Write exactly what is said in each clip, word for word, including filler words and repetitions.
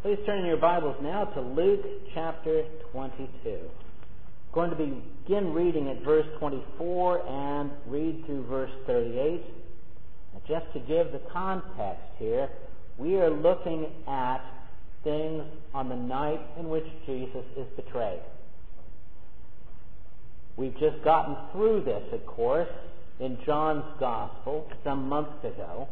Please turn in your Bibles now to Luke chapter twenty-two. I'm going to begin reading at verse twenty-four and read through verse thirty-eight. Just to give the context here, we are looking at things on the night in which Jesus is betrayed. We've just gotten through this, of course, in John's Gospel some months ago.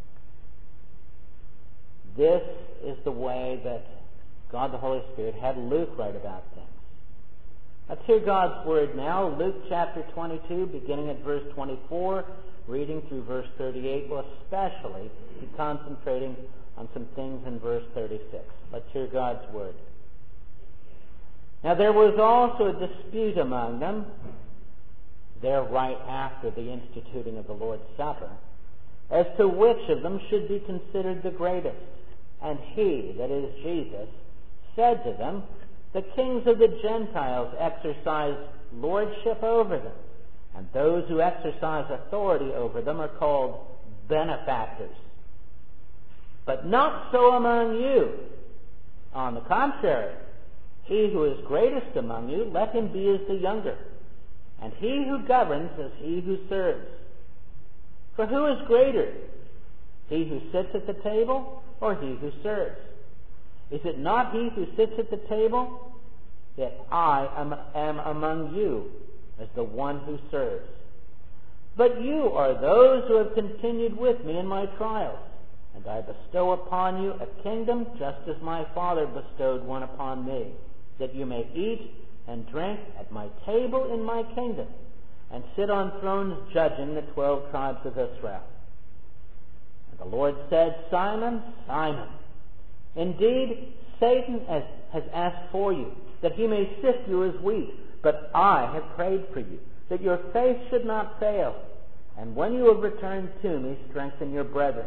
This is the way that God the Holy Spirit had Luke write about things. Let's hear God's Word now. Luke chapter twenty-two, beginning at verse twenty-four, reading through verse thirty-eight. We'll especially be concentrating on some things in verse thirty-six. Let's hear God's Word. Now there was also a dispute among them, there right after the instituting of the Lord's Supper, as to which of them should be considered the greatest. And he, that is Jesus, said to them, the kings of the Gentiles exercise lordship over them, and those who exercise authority over them are called benefactors. But not so among you. On the contrary, he who is greatest among you, let him be as the younger, and he who governs as he who serves. For who is greater, he who sits at the table or he who serves? Is it not he who sits at the table? Yet I am, am among you as the one who serves. But you are those who have continued with me in my trials, and I bestow upon you a kingdom just as my Father bestowed one upon me, that you may eat and drink at my table in my kingdom, and sit on thrones judging the twelve tribes of Israel. And the Lord said, Simon, Simon, indeed Satan has, has asked for you, that he may sift you as wheat, but I have prayed for you, that your faith should not fail. And when you have returned to me, strengthen your brethren.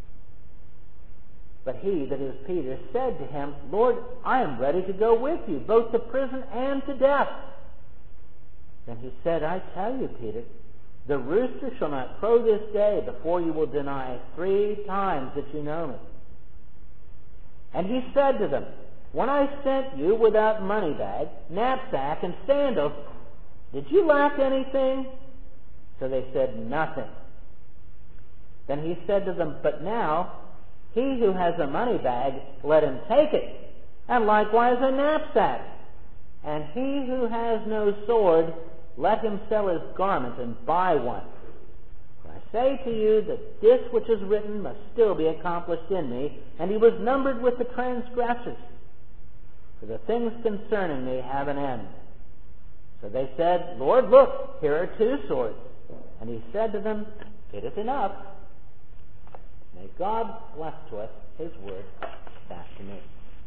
But he, that is Peter, said to him, Lord, I am ready to go with you, both to prison and to death. Then he said, I tell you, Peter, the rooster shall not crow this day before you will deny three times that you know me. And he said to them, when I sent you without money bag, knapsack, and sandals, did you lack anything? So they said, nothing. Then he said to them, but now, he who has a money bag, let him take it, and likewise a knapsack. And he who has no sword, let him sell his garment and buy one. For I say to you that this which is written must still be accomplished in me. And he was numbered with the transgressors. For the things concerning me have an end. So they said, Lord, look, here are two swords. And he said to them, it is enough. May God bless to us his word this afternoon.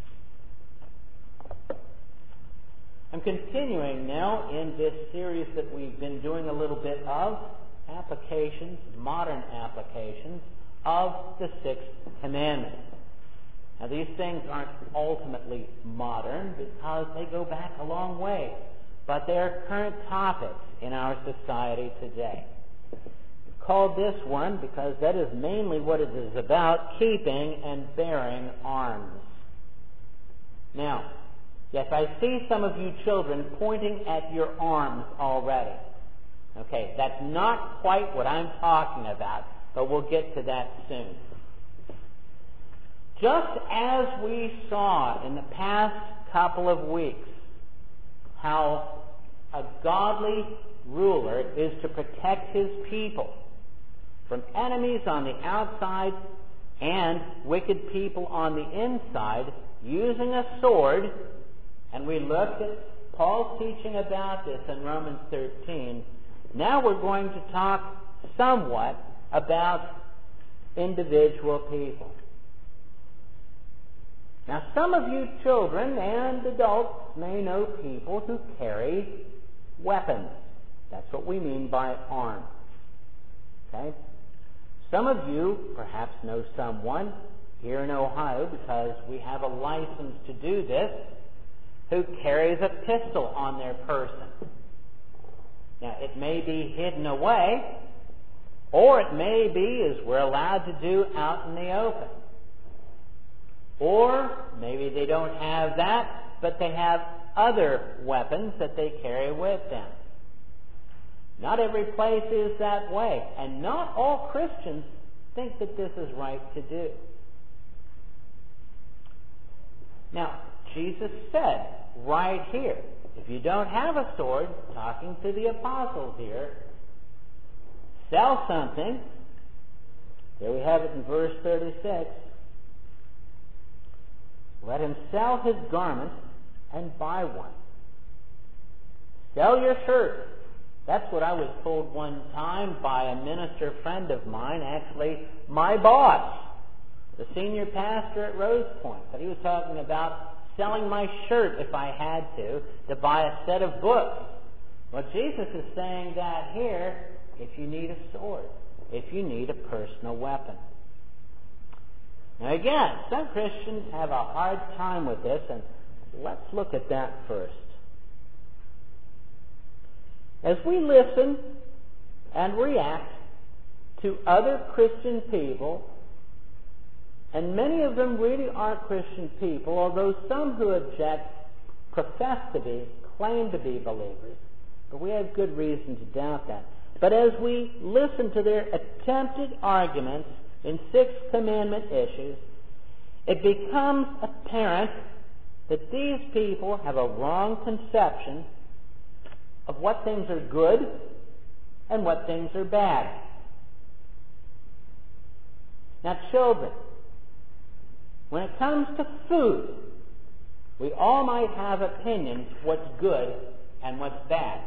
I'm continuing now in this series that we've been doing a little bit of, applications, modern applications of the Sixth Commandment. Now these things aren't ultimately modern because they go back a long way, but they are current topics in our society today. We've called this one because that is mainly what it is about, keeping and bearing arms. Now, yes, I see some of you children pointing at your arms already. Okay, that's not quite what I'm talking about, but we'll get to that soon. Just as we saw in the past couple of weeks how a godly ruler is to protect his people from enemies on the outside and wicked people on the inside using a sword, and we looked at Paul's teaching about this in Romans thirteen. Now we're going to talk somewhat about individual people. Now some of you children and adults may know people who carry weapons. That's what we mean by arms. Okay? Some of you perhaps know someone here in Ohio, because we have a license to do this, who carries a pistol on their person. Now, it may be hidden away, or it may be, as we're allowed to do, out in the open. Or maybe they don't have that, but they have other weapons that they carry with them. Not every place is that way, and not all Christians think that this is right to do. Now, Jesus said right here, if you don't have a sword, talking to the apostles here, sell something. There we have it in verse thirty-six. Let him sell his garment and buy one. Sell your shirt. That's what I was told one time by a minister friend of mine, actually my boss, the senior pastor at Rose Point. But he was talking about selling my shirt if I had to, to buy a set of books. Well, Jesus is saying that here if you need a sword, if you need a personal weapon. Now again, some Christians have a hard time with this, and let's look at that first. As we listen and react to other Christian people, and many of them really are Christian people, although some who object profess to be, claim to be believers, but we have good reason to doubt that. But as we listen to their attempted arguments in Sixth Commandment issues, it becomes apparent that these people have a wrong conception of what things are good and what things are bad. Now, children, when it comes to food, we all might have opinions what's good and what's bad.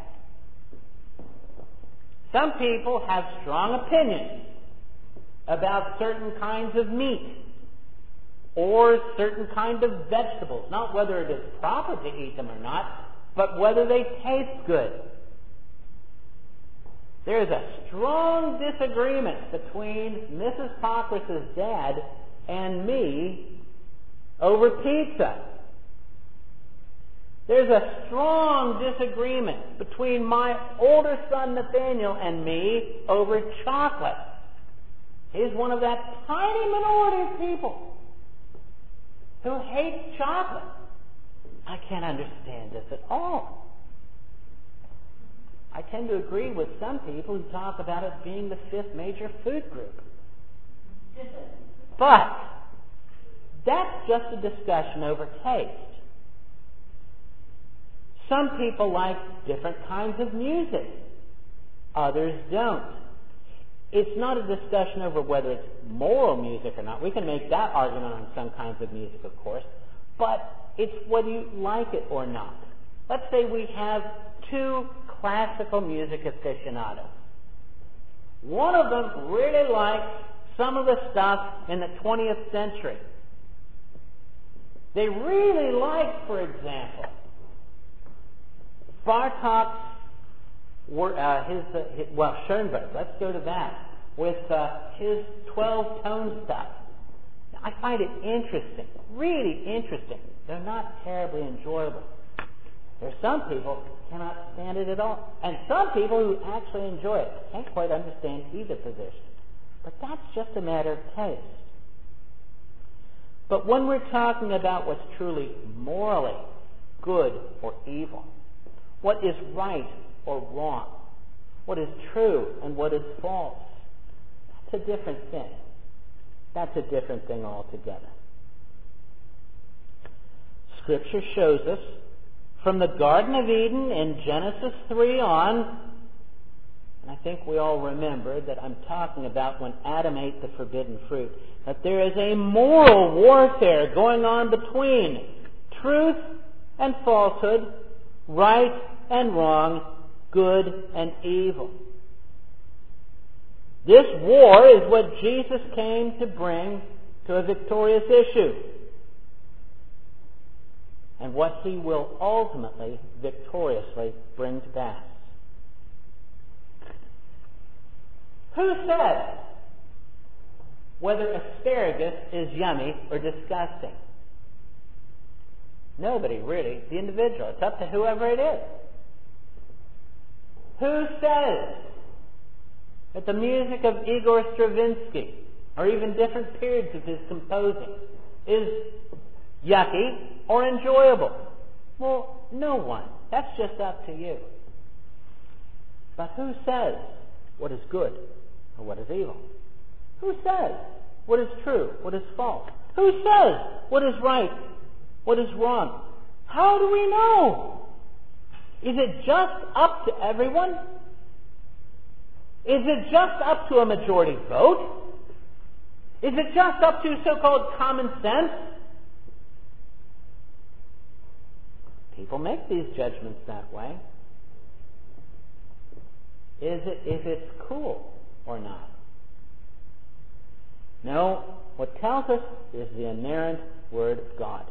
Some people have strong opinions about certain kinds of meat or certain kind of vegetables, not whether it is proper to eat them or not, but whether they taste good. There is a strong disagreement between Missus Pockrass's dad and me over pizza. There's a strong disagreement between my older son Nathaniel and me over chocolate. He's one of that tiny minority of people who hates chocolate. I can't understand this at all. I tend to agree with some people who talk about it being the fifth major food group. But that's just a discussion over taste. Some people like different kinds of music. Others don't. It's not a discussion over whether it's moral music or not. We can make that argument on some kinds of music, of course. But it's whether you like it or not. Let's say we have two classical music aficionados. One of them really likes some of the stuff in the twentieth century. They really like, for example, Bartok's, uh, his, uh, his, well, Schoenberg, let's go to that, with uh, his twelve-tone stuff. Now, I find it interesting, really interesting. They're not terribly enjoyable. There's some people who cannot stand it at all, and some people who actually enjoy it. I can't quite understand either position. But that's just a matter of taste. But when we're talking about what's truly morally good or evil, what is right or wrong, what is true and what is false, that's a different thing. That's a different thing altogether. Scripture shows us from the Garden of Eden in Genesis three on, and I think we all remember that I'm talking about when Adam ate the forbidden fruit, that there is a moral warfare going on between truth and falsehood, right and wrong, good and evil. This war is what Jesus came to bring to a victorious issue, and what he will ultimately, victoriously bring to pass. Who says whether asparagus is yummy or disgusting? Nobody, really. The individual. It's up to whoever it is. Who says that the music of Igor Stravinsky, or even different periods of his composing, is yucky, or enjoyable? Well, no one. That's just up to you. But who says what is good or what is evil? Who says what is true, what is false? Who says what is right, what is wrong? How do we know? Is it just up to everyone? Is it just up to a majority vote? Is it just up to so-called common sense? People make these judgments that way. Is it if it's cool or not? No, what tells us is the inerrant Word of God.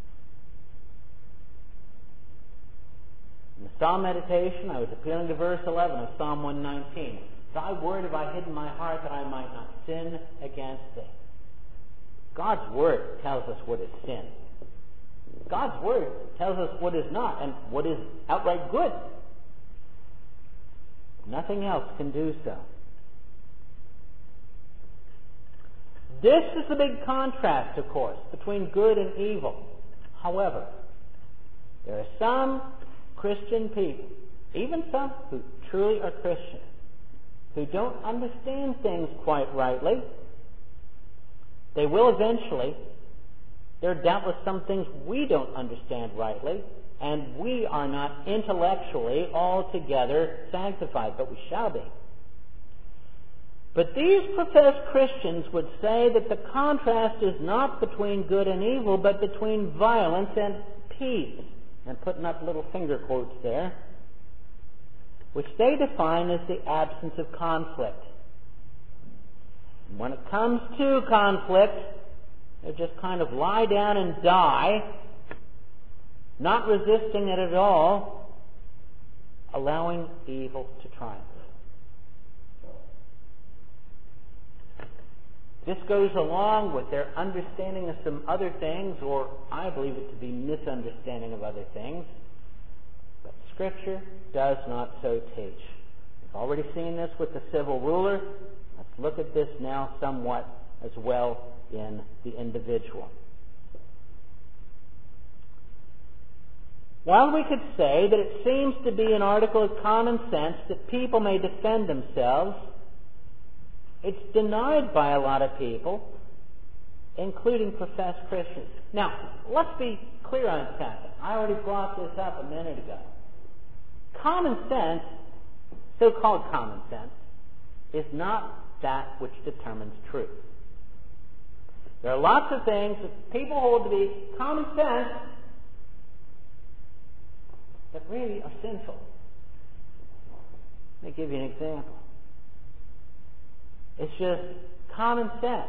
In the Psalm meditation, I was appealing to verse eleven of Psalm one nineteen. Thy word have I hid in my heart that I might not sin against thee. God's Word tells us what is sin. God's Word tells us what is not and what is outright good. Nothing else can do so. This is the big contrast, of course, between good and evil. However, there are some Christian people, even some who truly are Christian, who don't understand things quite rightly. They will eventually. There are doubtless some things we don't understand rightly, and we are not intellectually altogether sanctified, but we shall be. But these professed Christians would say that the contrast is not between good and evil, but between violence and peace. And putting up little finger quotes there, which they define as the absence of conflict. And when it comes to conflict, they just kind of lie down and die, not resisting it at all, allowing evil to triumph. This goes along with their understanding of some other things, or I believe it to be misunderstanding of other things. But Scripture does not so teach. We've already seen this with the civil ruler. Let's look at this now somewhat as well in the individual. While we could say that it seems to be an article of common sense that people may defend themselves, it's denied by a lot of people, including professed Christians. Now, let's be clear on something. I already brought this up a minute ago. Common sense, so-called common sense, is not that which determines truth. There are lots of things that people hold to be common sense that really are sinful. Let me give you an example. It's just common sense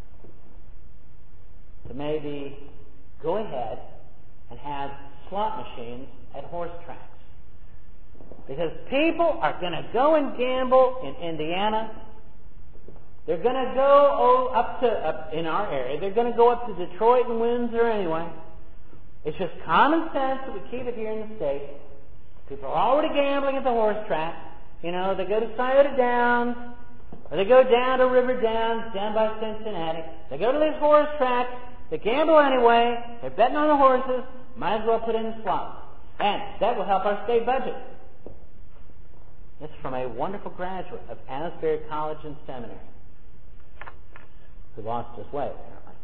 to maybe go ahead and have slot machines at horse tracks. Because people are going to go and gamble in Indiana. They're going to go oh, up to, up in our area, they're going to go up to Detroit and Windsor anyway. It's just common sense that we keep it here in the States. People are already gambling at the horse track. You know, they go to Scioto Downs, or they go down to River Downs, down by Cincinnati. They go to these horse tracks. They gamble anyway. They're betting on the horses. Might as well put in the slots. And that will help our state budget. This is from a wonderful graduate of Asbury College and Seminary who lost his way, apparently.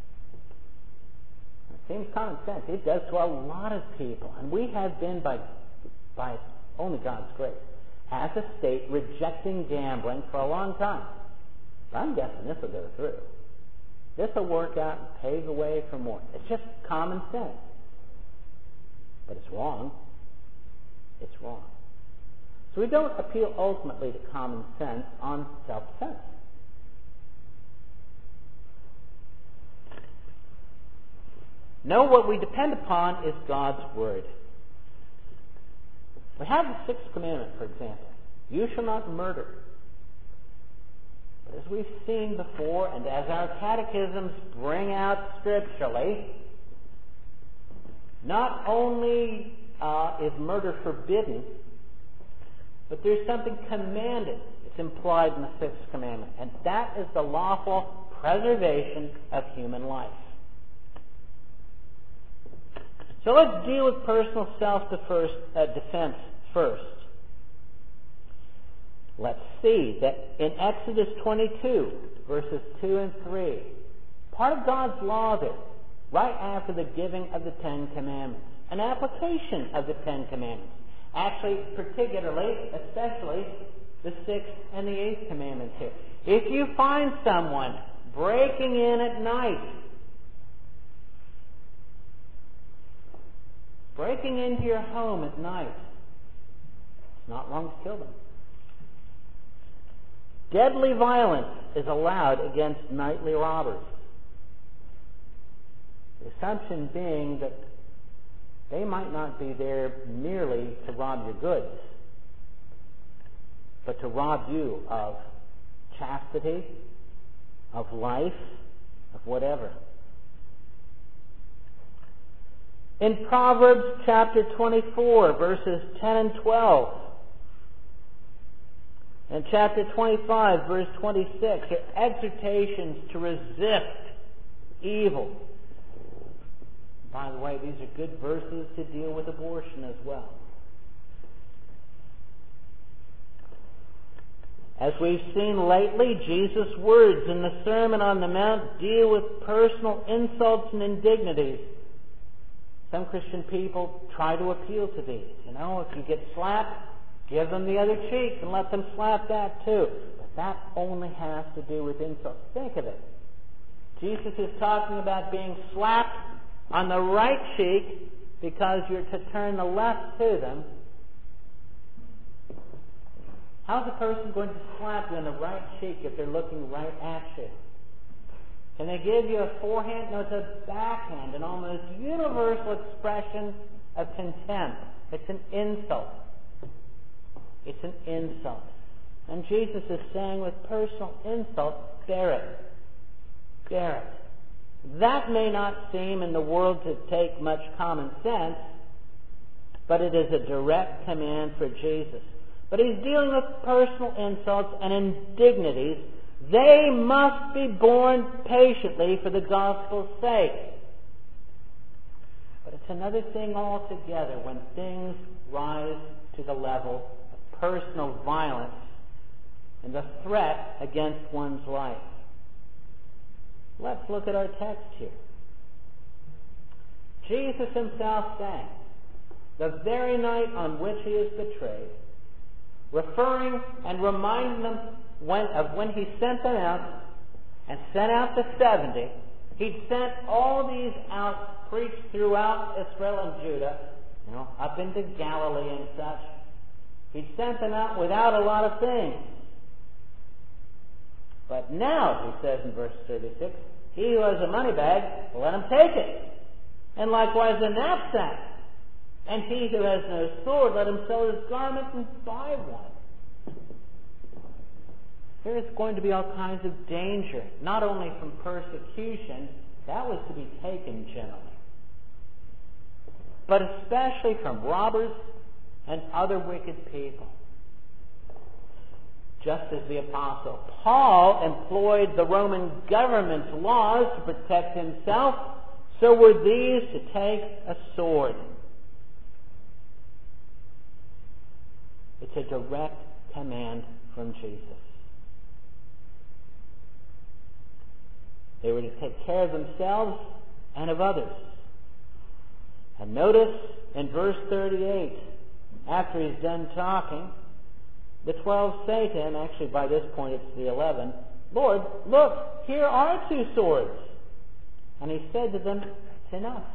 It seems common sense. It does to a lot of people. And we have been, by, by only God's grace, as a state, rejecting gambling for a long time. But I'm guessing this will go through. This will work out and pave the way for more. It's just common sense. But it's wrong. It's wrong. So we don't appeal ultimately to common sense on self-defense. No, what we depend upon is God's Word. We have the Sixth Commandment, for example. You shall not murder. But as we've seen before, and as our catechisms bring out scripturally, not only uh, is murder forbidden, but there's something commanded. It's implied in the Sixth Commandment, and that is the lawful preservation of human life. So let's deal with personal self-defense first. Let's see that in Exodus twenty-two, verses two and three, part of God's law there, right after the giving of the Ten Commandments, an application of the Ten Commandments. Actually, particularly, especially, the sixth and the eighth commandments here. If you find someone breaking in at night, breaking into your home at night, it's not wrong to kill them. Deadly violence is allowed against nightly robbers. The assumption being that they might not be there merely to rob your goods, but to rob you of chastity, of life, of whatever. In Proverbs chapter twenty-four, verses ten and twelve, and chapter twenty-five, verse twenty-six, are exhortations to resist evil. By the way, these are good verses to deal with abortion as well. As we've seen lately, Jesus' words in the Sermon on the Mount deal with personal insults and indignities. Some Christian people try to appeal to these. You know, if you get slapped, give them the other cheek and let them slap that too. But that only has to do with insults. Think of it. Jesus is talking about being slapped on the right cheek because you're to turn the left to them. How's a person going to slap you on the right cheek if they're looking right at you? Can they give you a forehand? No, it's a backhand, an almost universal expression of contempt. It's an insult. It's an insult. And Jesus is saying with personal insult, bear it. Bear it. That may not seem in the world to take much common sense, but it is a direct command for Jesus. But he's dealing with personal insults and indignities. They must be borne patiently for the gospel's sake. But it's another thing altogether when things rise to the level of personal violence and the threat against one's life. Let's look at our text here. Jesus himself sang, the very night on which he is betrayed, referring and reminding them when, of when he sent them out and sent out the seventy. He'd sent all these out, preached throughout Israel and Judah, you know, up into Galilee and such. He'd sent them out without a lot of things. But now, he says in verse thirty-six, he who has a money bag, let him take it. And likewise a knapsack. And he who has no sword, let him sell his garment and buy one. There is going to be all kinds of danger, not only from persecution, that was to be taken generally, but especially from robbers and other wicked people. Just as the Apostle Paul employed the Roman government's laws to protect himself, so were these to take a sword. It's a direct command from Jesus. They were to take care of themselves and of others. And notice in verse thirty-eight, after he's done talking, the twelve say to him, actually by this point it's the eleven, Lord, look, here are two swords. And he said to them, it's enough.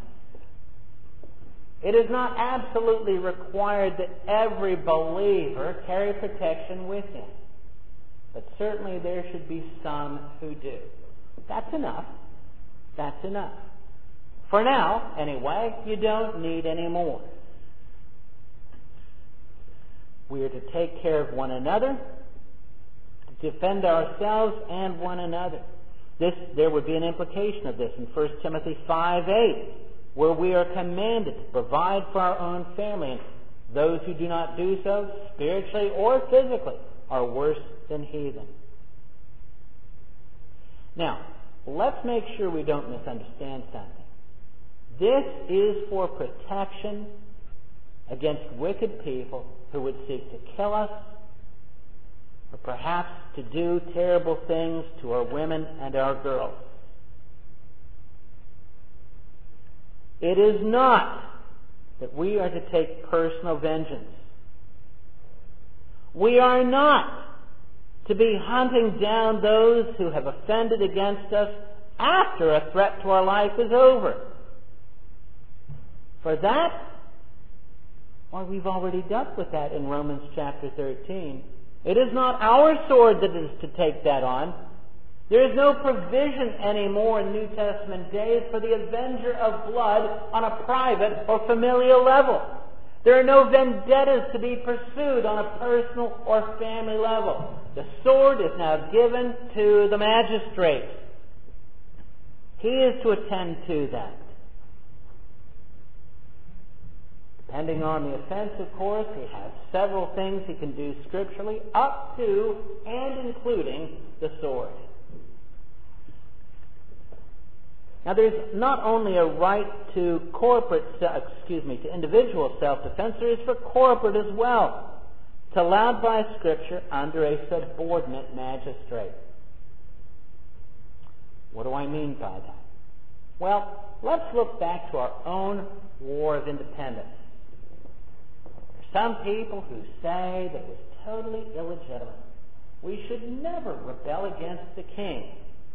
It is not absolutely required that every believer carry protection with him. But certainly there should be some who do. That's enough. That's enough. For now, anyway, you don't need any more. We are to take care of one another, to defend ourselves and one another. This, there would be an implication of this in First Timothy five eight, where we are commanded to provide for our own family, and those who do not do so, spiritually or physically, are worse than heathen. Now, let's make sure we don't misunderstand something. This is for protection against wicked people who would seek to kill us, or perhaps to do terrible things to our women and our girls. It is not that we are to take personal vengeance. We are not to be hunting down those who have offended against us after a threat to our life is over. For that, well, we've already dealt with that in Romans chapter thirteen. It is not our sword that is to take that on. There is no provision anymore in New Testament days for the avenger of blood on a private or familial level. There are no vendettas to be pursued on a personal or family level. The sword is now given to the magistrate. He is to attend to that. Depending on the offense, of course, he has several things he can do scripturally, up to and including the sword. Now, there's not only a right to corporate, excuse me, to individual self-defense, there is for corporate as well. It's allowed by Scripture under a subordinate magistrate. What do I mean by that? Well, let's look back to our own War of Independence. There are some people who say that it was totally illegitimate. We should never rebel against the king.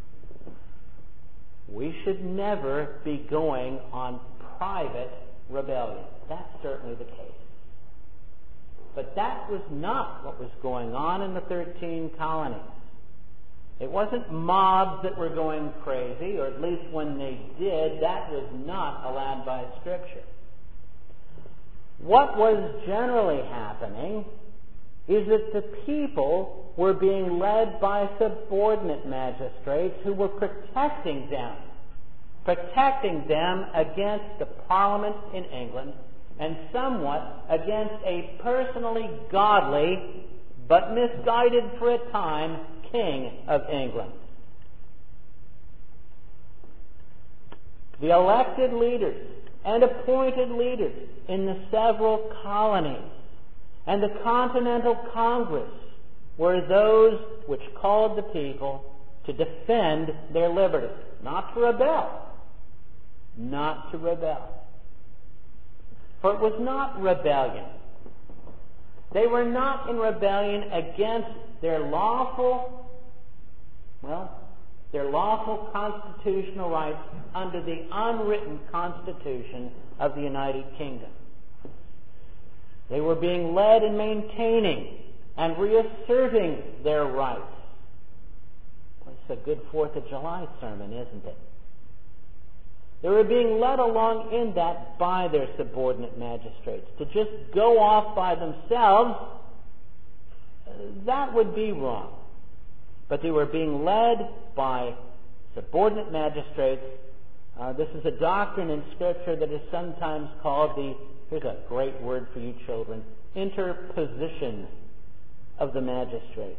We should never be going on private rebellion. That's certainly the case. But that was not what was going on in the thirteen colonies. It wasn't mobs that were going crazy, or at least when they did, that was not allowed by Scripture. What was generally happening is that the people were being led by subordinate magistrates who were protecting them, protecting them against the Parliament in England and somewhat against a personally godly but misguided for a time King of England. The elected leaders and appointed leaders in the several colonies and the Continental Congress were those which called the people to defend their liberty, not to rebel, not to rebel. For it was not rebellion. They were not in rebellion against their lawful, well, their lawful constitutional rights under the unwritten Constitution of the United Kingdom. They were being led in maintaining and reasserting their rights. Well, it's a good Fourth of July sermon, isn't it? They were being led along in that by their subordinate magistrates. To just go off by themselves, that would be wrong. But they were being led by subordinate magistrates. Uh, this is a doctrine in Scripture that is sometimes called the, here's a great word for you children, interposition of the magistrates.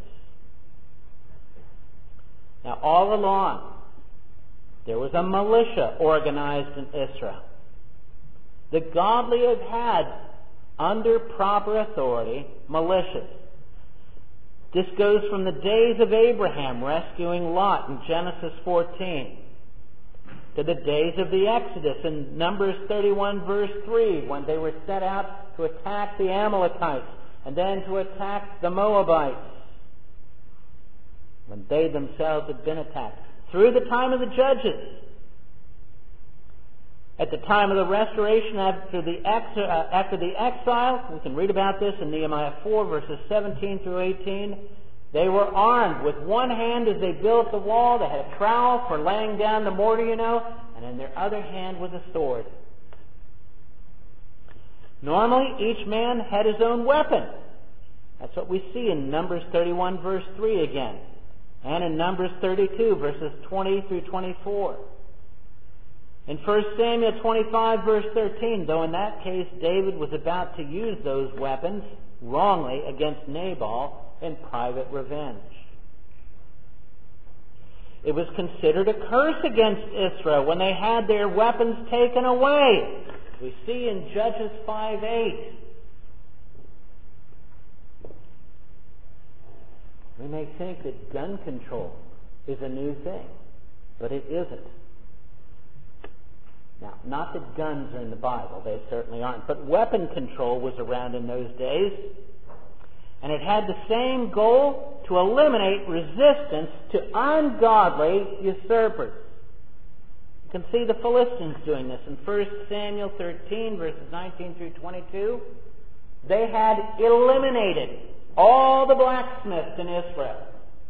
Now, all along, there was a militia organized in Israel. The godly have had, under proper authority, militias. This goes from the days of Abraham rescuing Lot in Genesis fourteen, to the days of the Exodus in Numbers thirty-one verse three, when they were set out to attack the Amalekites and then to attack the Moabites, when they themselves had been attacked. Through the time of the Judges, at the time of the restoration after the, ex- uh, after the exile, we can read about this in Nehemiah four, verses seventeen through eighteen. They were armed with one hand as they built the wall. They had a trowel for laying down the mortar, you know, and in their other hand was a sword. Normally, each man had his own weapon. That's what we see in Numbers thirty-one, verse three again, and in Numbers thirty-two, verses twenty through twenty-four. In First Samuel twenty-five, verse thirteen, though in that case David was about to use those weapons wrongly against Nabal in private revenge. It was considered a curse against Israel when they had their weapons taken away. We see in Judges five eight. We may think that gun control is a new thing, but it isn't. Now, not that guns are in the Bible, they certainly aren't, but weapon control was around in those days, and it had the same goal: to eliminate resistance to ungodly usurpers. You can see the Philistines doing this in First Samuel thirteen, verses nineteen through twenty-two. They had eliminated all the blacksmiths in Israel.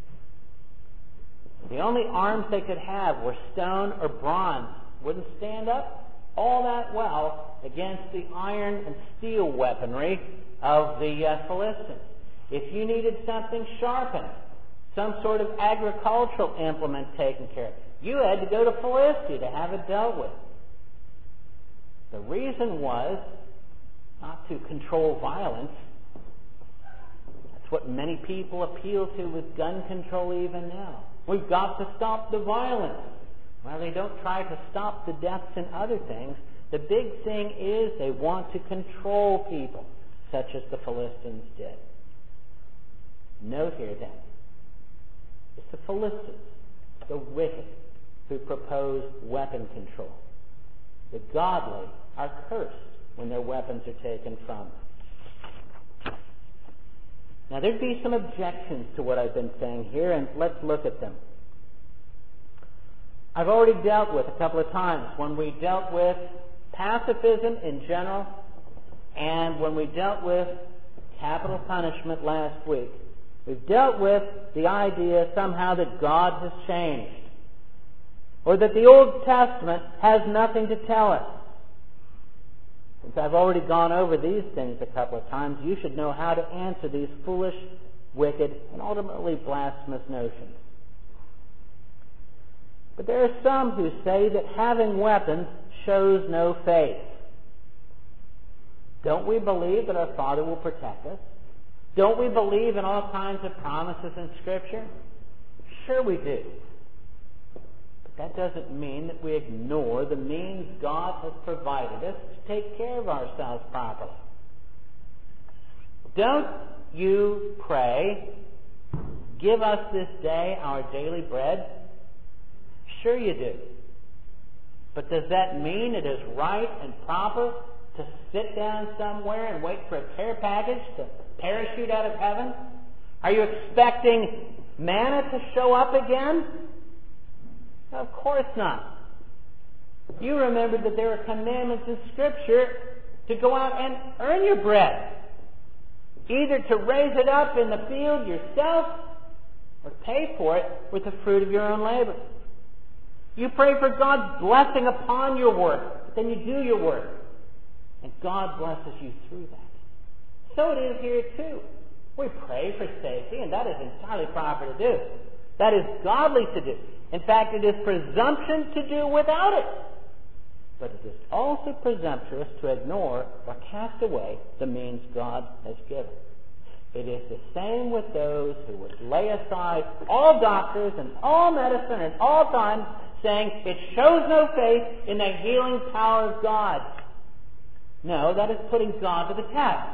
The only arms they could have were stone or bronze. Wouldn't stand up all that well against the iron and steel weaponry of the uh, Philistines. If you needed something sharpened, some sort of agricultural implement taken care of, you had to go to Philistia to have it dealt with. The reason was not to control violence. That's what many people appeal to with gun control even now. We've got to stop the violence. Well, they don't try to stop the deaths and other things. The big thing is they want to control people, such as the Philistines did. Note here then, it's the Philistines, the wicked, who propose weapon control. The godly are cursed when their weapons are taken from them. Now, there'd be some objections to what I've been saying here, and let's look at them. I've already dealt with a couple of times when we dealt with pacifism in general and when we dealt with capital punishment last week. We've dealt with the idea somehow that God has changed or that the Old Testament has nothing to tell us. Since I've already gone over these things a couple of times, you should know how to answer these foolish, wicked, and ultimately blasphemous notions. But there are some who say that having weapons shows no faith. Don't we believe that our Father will protect us? Don't we believe in all kinds of promises in Scripture? Sure we do. But that doesn't mean that we ignore the means God has provided us to take care of ourselves properly. Don't you pray, "Give us this day our daily bread"? Sure you do. But does that mean it is right and proper to sit down somewhere and wait for a care package to parachute out of heaven? Are you expecting manna to show up again? Of course not. You remember that there are commandments in Scripture to go out and earn your bread. Either to raise it up in the field yourself or pay for it with the fruit of your own labor. You pray for God's blessing upon your work, but then you do your work, and God blesses you through that. So it is here too. We pray for safety, and that is entirely proper to do. That is godly to do. In fact, it is presumption to do without it. But it is also presumptuous to ignore or cast away the means God has given. It is the same with those who would lay aside all doctors and all medicine and all time, saying it shows no faith in the healing power of God. No, that is putting God to the test.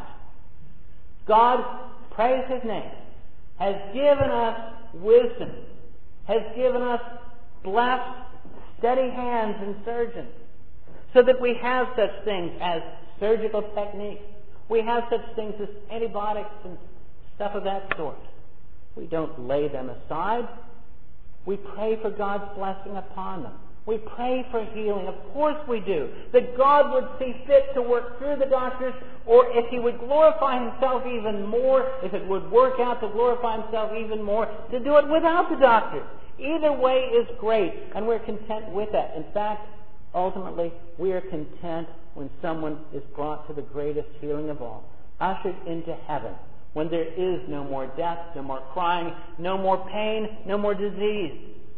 God, praise His name, has given us wisdom, has given us blessed, steady hands and surgeons, so that we have such things as surgical techniques. We have such things as antibiotics and stuff of that sort. We don't lay them aside. We pray for God's blessing upon them. We pray for healing. Of course we do. That God would see fit to work through the doctors, or if He would glorify Himself even more, if it would work out to glorify Himself even more, to do it without the doctors. Either way is great, and we're content with that. In fact, ultimately, we are content when someone is brought to the greatest healing of all, ushered into heaven, when there is no more death, no more crying, no more pain, no more disease.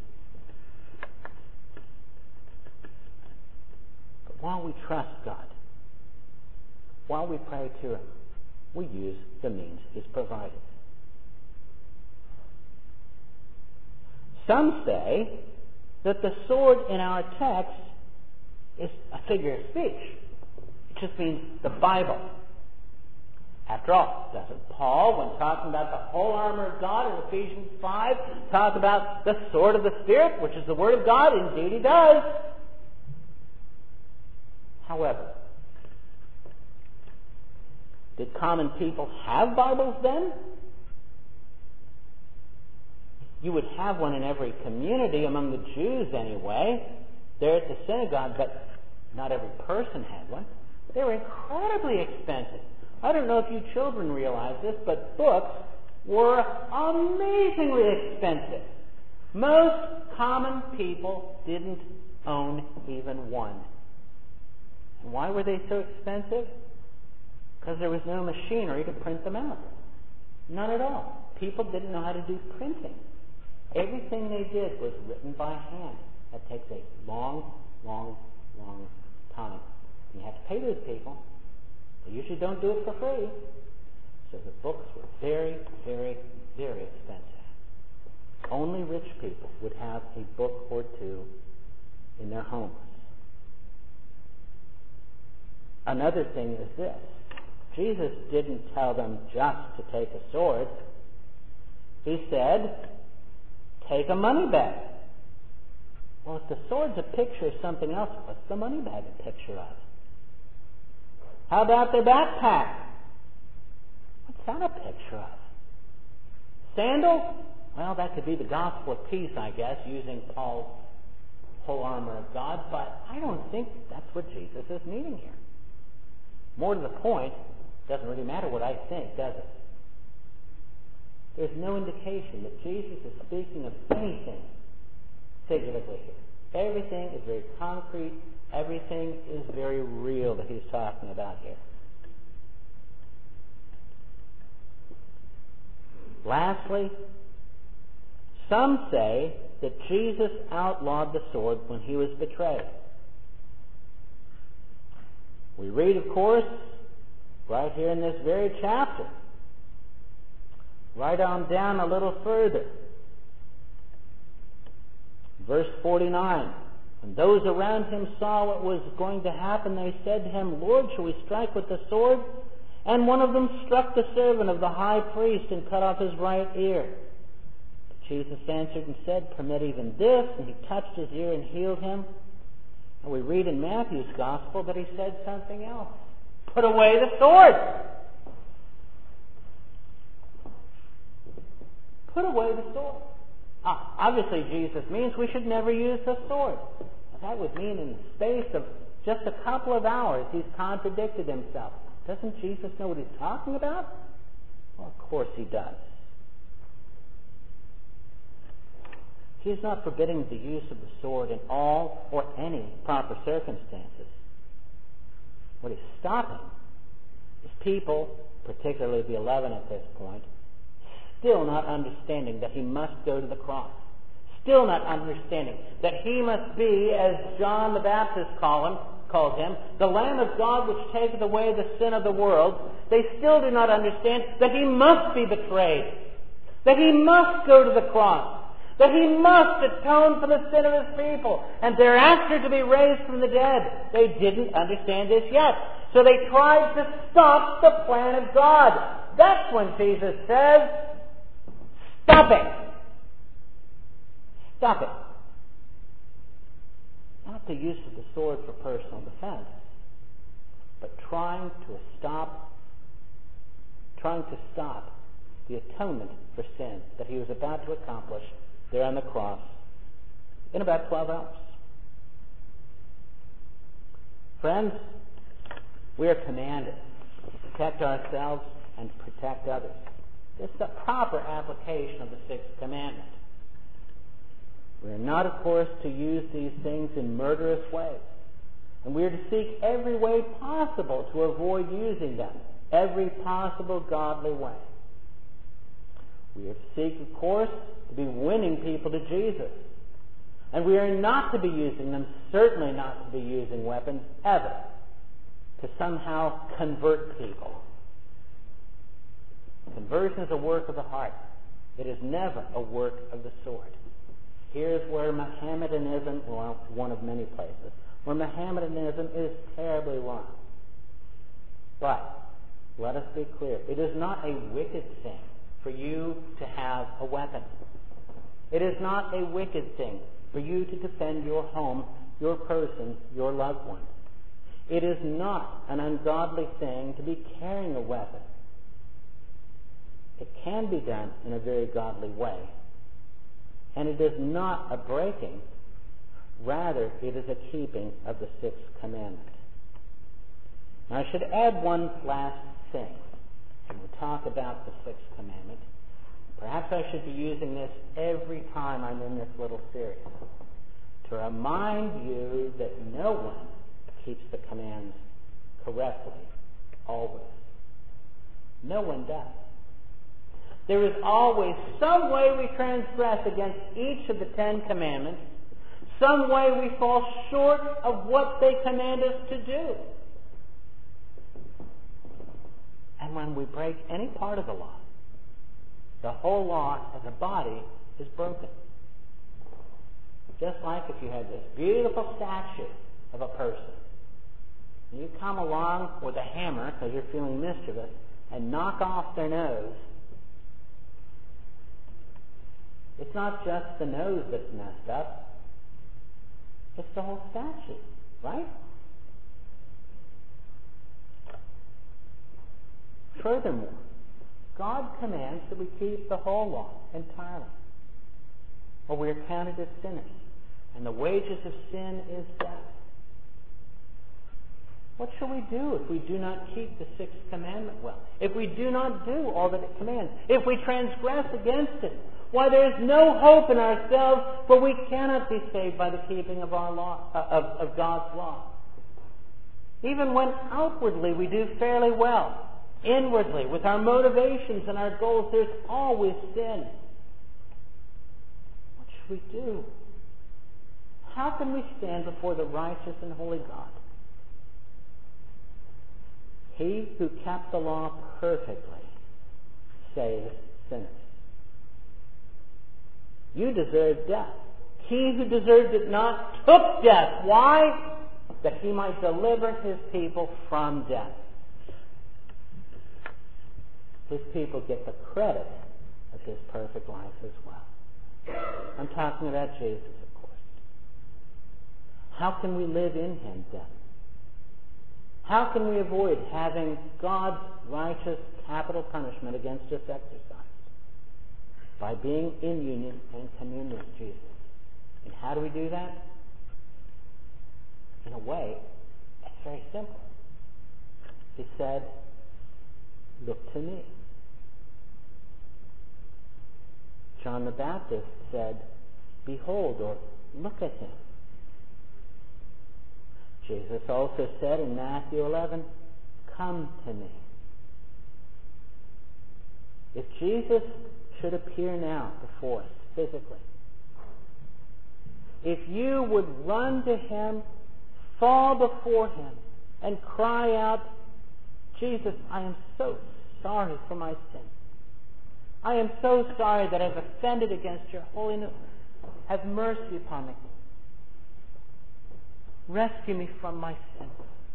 But while we trust God, while we pray to Him, we use the means He's provided. Some say that the sword in our text is a figure of speech. It just means the Bible. After all, doesn't Paul, when talking about the whole armor of God in Ephesians five, talk about the sword of the Spirit, which is the Word of God? Indeed he does. However, did common people have Bibles then? You would have one in every community, among the Jews anyway, there at the synagogue, but not every person had one. They were incredibly expensive. I don't know if you children realize this, but books were amazingly expensive. Most common people didn't own even one. And why were they so expensive? Because there was no machinery to print them out. None at all. People didn't know how to do printing. Everything they did was written by hand. That takes a long, long, long time. And you have to pay those people. They usually don't do it for free. So the books were very, very, very expensive. Only rich people would have a book or two in their homes. Another thing is this. Jesus didn't tell them just to take a sword. He said, take a money bag. Well, if the sword's a picture of something else, what's the money bag a picture of? How about their backpack? What's that a picture of? Sandals? Well, that could be the gospel of peace, I guess, using Paul's whole armor of God, but I don't think that's what Jesus is meaning here. More to the point, it doesn't really matter what I think, does it? There's no indication that Jesus is speaking of anything figuratively here. Everything is very concrete. Everything is very real that he's talking about here. Lastly, some say that Jesus outlawed the sword when he was betrayed. We read, of course, right here in this very chapter, right on down a little further. Verse forty-nine. When those around him saw what was going to happen, they said to him, Lord, shall we strike with the sword? And one of them struck the servant of the high priest and cut off his right ear. But Jesus answered and said, permit even this. And he touched his ear and healed him. And we read in Matthew's gospel that he said something else. Put away the sword. Put away the sword. Ah, obviously, Jesus means we should never use the sword. That would mean in the space of just a couple of hours, he's contradicted himself. Doesn't Jesus know what he's talking about? Well, of course he does. He's not forbidding the use of the sword in all or any proper circumstances. What he's stopping is people, particularly the eleven at this point, still not understanding that he must go to the cross. Still not understanding that he must be, as John the Baptist call him, called him, the Lamb of God which taketh away the sin of the world. They still do not understand that he must be betrayed, that he must go to the cross, that he must atone for the sin of his people, and thereafter to be raised from the dead. They didn't understand this yet. So they tried to stop the plan of God. That's when Jesus says, stop it. Stop it. Not the use of the sword for personal defense, but trying to stop, trying to stop the atonement for sin that he was about to accomplish there on the cross in about twelve hours. Friends, we are commanded to protect ourselves and protect others. This is the proper application of the sixth commandment. We are not, of course, to use these things in murderous ways. And we are to seek every way possible to avoid using them, every possible godly way. We are to seek, of course, to be winning people to Jesus. And we are not to be using them, certainly not to be using weapons, ever, to somehow convert people. Conversion is a work of the heart. It is never a work of the sword. Here's where Mohammedanism, well, one of many places, where Mohammedanism is terribly wrong. But let us be clear. It is not a wicked thing for you to have a weapon. It is not a wicked thing for you to defend your home, your person, your loved one. It is not an ungodly thing to be carrying a weapon. It can be done in a very godly way. And it is not a breaking. Rather, it is a keeping of the sixth commandment. Now, I should add one last thing when we talk about the sixth commandment. Perhaps I should be using this every time I'm in this little series, to remind you that no one keeps the commands correctly, always. No one does. There is always some way we transgress against each of the Ten Commandments, some way we fall short of what they command us to do. And when we break any part of the law, the whole law as a body is broken. Just like if you had this beautiful statue of a person, and you come along with a hammer because you're feeling mischievous and knock off their nose, it's not just the nose that's messed up, it's the whole statue, right? Furthermore, God commands that we keep the whole law entirely, or we are counted as sinners, and the wages of sin is death. What shall we do if we do not keep the sixth commandment well? If we do not do all that it commands? If we transgress against it? Why, there is no hope in ourselves, for we cannot be saved by the keeping of our law, uh, of, of God's law. Even when outwardly we do fairly well, inwardly, with our motivations and our goals, there's always sin. What should we do? How can we stand before the righteous and holy God? He who kept the law perfectly saves sinners. You deserve death. He who deserved it not took death. Why? That he might deliver his people from death. His people get the credit of his perfect life as well. I'm talking about Jesus, of course. How can we live in him then? How can we avoid having God's righteous capital punishment against us exercised? By being in union and communion with Jesus. And how do we do that? In a way, it's very simple. He said, look to me. John the Baptist said, behold, or look at him. Jesus also said in Matthew eleven, come to me. If Jesus should appear now before us physically, if you would run to him, fall before him, and cry out, Jesus, I am so sorry for my sin. I am so sorry that I've offended against your holiness. Have mercy upon me. Rescue me from my sin.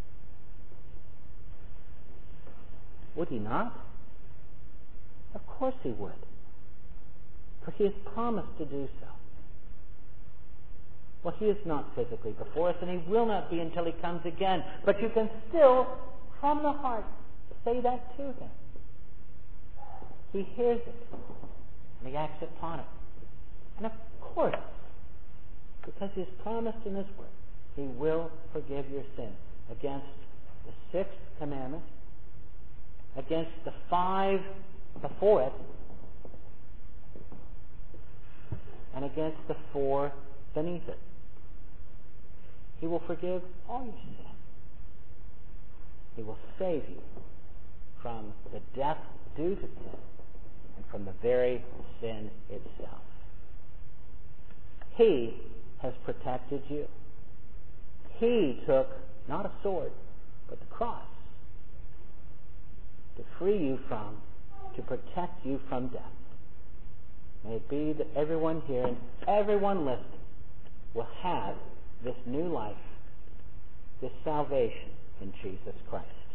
Would he not? Of course he would. For he has promised to do so. Well, he is not physically before us, and he will not be until he comes again. But you can still, from the heart, say that to him. He hears it, and he acts upon it. And of course, because he has promised in his word, he will forgive your sin against the sixth commandment, against the five before it, and against the four beneath it. He will forgive all your sin. He will save you from the death due to sin and from the very sin itself. He has protected you. He took not a sword, but the cross to free you from, to protect you from death. May it be that everyone here and everyone listening will have this new life, this salvation in Jesus Christ.